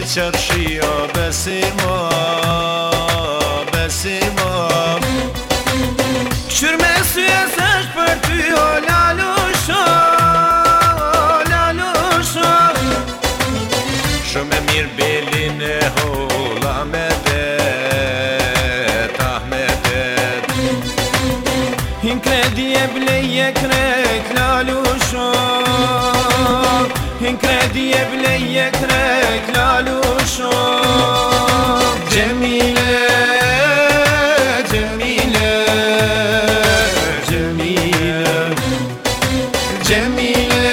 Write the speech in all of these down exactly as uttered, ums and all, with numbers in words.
قد شيا بسيما بسيما Këshërmesi e s'esht për ty o lalusha lalusha Shumë e mirë belin e hola me det ah me det Hin kredi e bleje krejt lalusha Hin kredi e bleje krejt lalusha Gjemile Gjemile Cemile,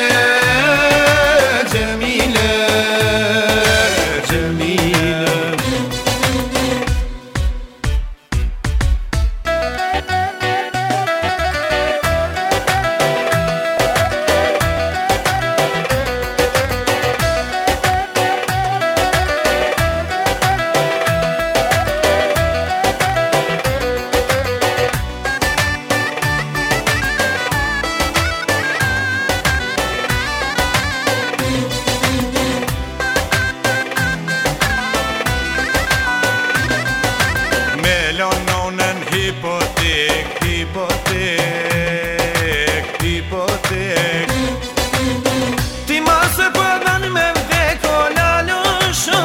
Cemile, Cemile Hipotek, hipotek, hipotek Ti ma se përdan me vdek o lalusha,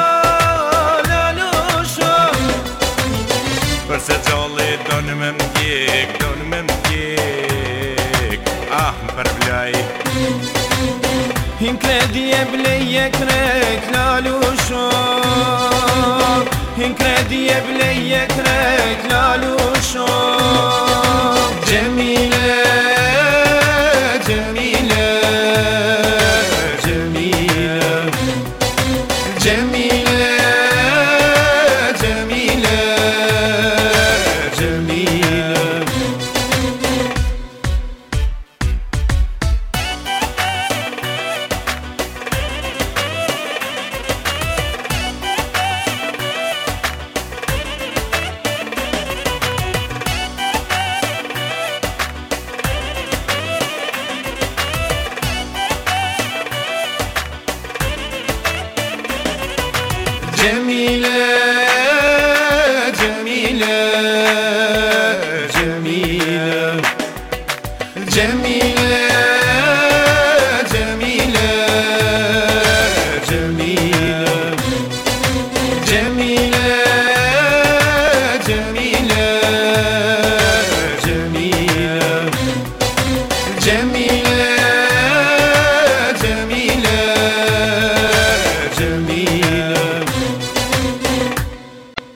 lalusha Përse gjalli don me mdjek, don me mdjek Ah, më përblaj Hin kredi e bleje krejt lalusha Hin kredi e bleje krejt lalusha Cemile, Cemile, Cemile Cemile, Cemile, Cemile Cemile